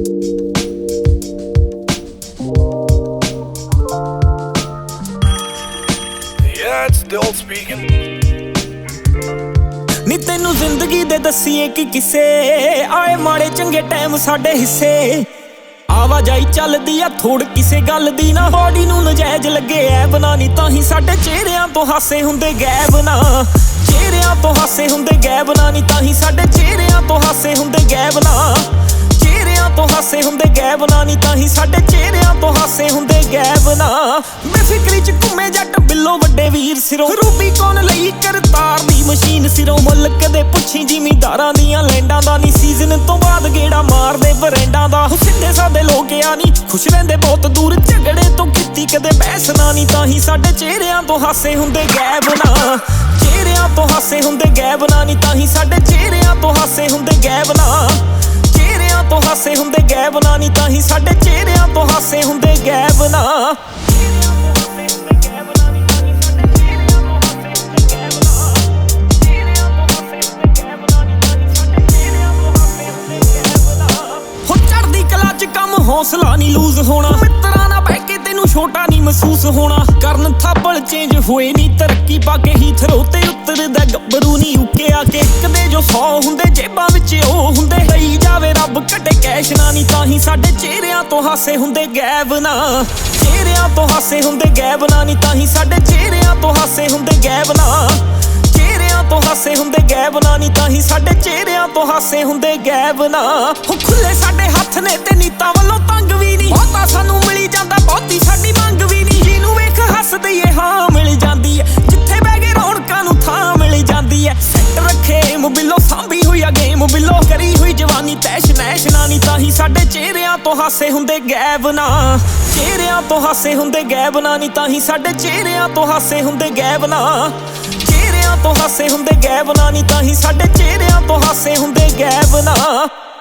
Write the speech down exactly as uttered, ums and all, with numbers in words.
Yeah, it's still speaking. ਨੀ ਤੈਨੂੰ ਜ਼ਿੰਦਗੀ ਦੇ ਦਸੀਏ ਕਿ ਕਿਸੇ ਆਏ ਮਾੜੇ ਚੰਗੇ ਟਾਈਮ ਸਾਡੇ ਹਿੱਸੇ। ਆਵਾਜਾਈ ਚੱਲਦੀ ਆ ਥੋੜ ਕਿਸੇ ਗੱਲ ਦੀ ਨਾ, ਬੋਡੀ ਨੂੰ ਨਜਾਇਜ਼ ਲੱਗੇ ਐ ਬਣਾਣੀ ਤਾਂ ਹੀ ਸਾਡੇ ਚਿਹਰਿਆਂ ਤੋਂ ਹਾਸੇ ਹੁੰਦੇ ਗਾਇਬ ਨਾ। ਚਿਹਰਿਆਂ ਤੋਂ ਹਾਸੇ ਹੁੰਦੇ ਗਾਇਬ ਨਾ, ਨੀ ਤਾਂ ਹੀ ਸਾਡੇ ਚਿਹਰਿਆਂ ਤੋਂ ਹਾਸੇ ਹੁੰਦੇ ਗਾਇਬ ਨਾ। ਚਿਹਰਿਆਂ ਤੋਂ ਹਾਸੇ ਹੁੰਦੇ ਗਾਇਬ ਨਾ, ਨੀ ਤਾਂ ਹੀ ਸਾਡੇ ਚਿਹਰਿਆਂ ਤੋਂ ਹਾਸੇ ਹੁੰਦੇ ਗਾਇਬ ਨਾ। ਬੇਫਿਕਰੀ ਚ ਘੁੰਮੇ ਜੱਟ ਬਿੱਲੋ ਵੱਡੇ ਵੀਰ ਸਿਰੋਂ, ਰੂਬੀ ਕੌਣ ਲਈ ਕਰਤਾਰ ਦੀ ਮਸ਼ੀਨ ਸਿਰੋਂ। ਮੁੱਲ ਕਦੇ ਪੁੱਛੀ ਜ਼ਿਮੀਂਦਾਰਾਂ ਦੀਆਂ ਲੈਂਡਾਂ ਦਾ ਨੀ, ਸੀਜ਼ਨ ਤੋਂ ਬਾਅਦ ਗੇੜਾ ਮਾਰਦੇ ਬਰੈਂਡਾਂ ਦਾ। ਸਿੱਧੇ ਸਾਦੇ ਲੋਕ ਆ ਨੀ ਖੁਸ਼ ਰਹਿੰਦੇ ਬਹੁਤ ਦੂਰ, ਝਗੜੇ ਤੋਂ ਕੀਤੀ ਕਦੇ ਬਹਿਸ ਨਾ, ਨੀ ਤਾਂ ਹੀ ਸਾਡੇ ਚਿਹਰਿਆਂ ਤੋਂ ਹਾਸੇ ਹੁੰਦੇ ਗਾਇਬ ਨਾ। ਚਿਹਰਿਆਂ ਤੋਂ ਹਾਸੇ ਹੁੰਦੇ ਗਾਇਬ ਨਾ, ਨੀ ਤਾਂ ਹੀ ਸਾਡੇ ਚਿਹਰਿਆਂ ਤੋਂ ਹਾਸੇ ਹੁੰਦੇ ਗਾਇਬ ਨਾ। ਚਿਹਰਿਆਂ ਤੋਂ ਹਾਸੇ ਹੁੰਦੇ ਗਾਇਬ ਨਾ, ਨੀ ਤਾਂ ਹੀ ਸਾਡੇ ਚਿਹਰਿਆਂ ਤੋਂ ਹਾਸੇ ਹੁੰਦੇ ਗਾਇਬ ਨਾ। ਹੌਸਲਾ ਨਹੀਂ ਲੂਜ਼ ਹੋਣਾ, ਮਿੱਤਰਾਂ ਨਾਲ ਬਹਿ ਕੇ ਤੈਨੂੰ ਛੋਟਾ ਨਹੀਂ ਮਹਿਸੂਸ ਹੋਣਾ। ਕਰਨ ਥਾਪਲ ਚੇਂਜ ਹੋਏ ਨਹੀਂ ਤਰੱਕੀ ਪਾ ਕੇ, ਹੀ ਥਰੋ ਤੇ ਉਤਰਦਾ ਗੱਭਰੂ ਨਹੀਂ ਉੱਕੇ ਆ ਕੇ। ਕਦੇ ਜੋ ਸੌ ਹੁੰਦੇ ਜੇਬਾਂ ਵਿੱਚ ਉਹ ਹੁੰਦੇ, ਲਈ ਜਾਵੇ ਰੱਬ ਘਟੇ ਕੈਸ਼ ਨਾ, ਨੀ ਤਾਂ ਹੀ ਸਾਡੇ ਚਿਹਰਿਆਂ ਤੋਂ ਹਾਸੇ ਹੁੰਦੇ ਗਾਇਬ ਨਾ। ਚਿਹਰਿਆਂ ਤੋਂ ਹਾਸੇ ਹੁੰਦੇ ਗਾਇਬ ਨਾ, ਨੀ ਤਾਂ ਹੀ ਸਾਡੇ ਚਿਹਰਿਆਂ ਤੋਂ ਹਾਸੇ ਹੁੰਦੇ ਗਾਇਬ ਨਾ। ਚਿਹਰਿਆਂ ਤੋਂ ਹਾਸੇ ਹੁੰਦੇ ਗਾਇਬ ਨਾ, ਨੀ ਤਾਂ ਹੀ ਸਾਡੇ ਚਿਹਰਿਆਂ ਤੋਂ ਹਾਸੇ ਹੁੰਦੇ ਗਾਇਬ ਨਾ। ਹੋ ਖੁੱਲੇ ਸਾਡੇ ਹੱਥ ਨੇ ਤੇ ਨੀਤਾਂ ਵੱਲੋਂ ਤੰਗ ਵੀ ਨਹੀਂ, ਬਹੁਤਾ ਸਾਨੂੰ ਮਿਲੀ ਜਾਂਦਾ ਬਹੁਤੀ ਸਾਡੀ ਮੰਗ ਵੀ ਨਹੀਂ। ਜਿਹਨੂੰ ਵੇਖ ਹੱਸਦੇ ਏ ਹਾਂ ਮਿਲ ਜਾਂਦੀ ਐ, ਜਿੱਥੇ ਬਹਿ ਗਏ ਰੌਣਕਾਂ ਨੂੰ ਥਾਂ ਮਿਲ ਜਾਂਦੀ ਐ। ਸੈੱਟ ਰੱਖੇ ਮੁਬਿਲੋ ਸਾਂਭੀ ਹੋਈ ਆ ਗੇਮ ਬਿੱਲੋ, ਕਰੀ ਹੋਈ ਜਵਾਨੀ ਤੈਸ਼ ਨੈਸ਼ ਨਾ, ਨੀ ਤਾਂ ਹੀ ਸਾਡੇ ਚਿਹਰਿਆਂ ਤੋਂ ਹਾਸੇ ਹੁੰਦੇ ਗਾਇਬ ਨਾ। ਚਿਹਰਿਆਂ ਤੋਂ ਹਾਸੇ ਹੁੰਦੇ ਗਾਇਬ ਨਾ, ਨੀ ਤਾਂ ਹੀ ਸਾਡੇ ਚਿਹਰਿਆਂ ਤੋਂ ਹਾਸੇ ਹੁੰਦੇ ਗਾਇਬ ਨਾ। ਚਿਹਰਿਆਂ ਤੋਂ ਹਾਸੇ ਹੁੰਦੇ ਗਾਇਬ ਨਾ, ਨੀ ਤਾਂ ਹੀ ਸਾਡੇ ਚਿਹਰਿਆਂ ਤੋਂ ਹਾਸੇ ਹੁੰਦੇ ਗਾਇਬ ਨਾ।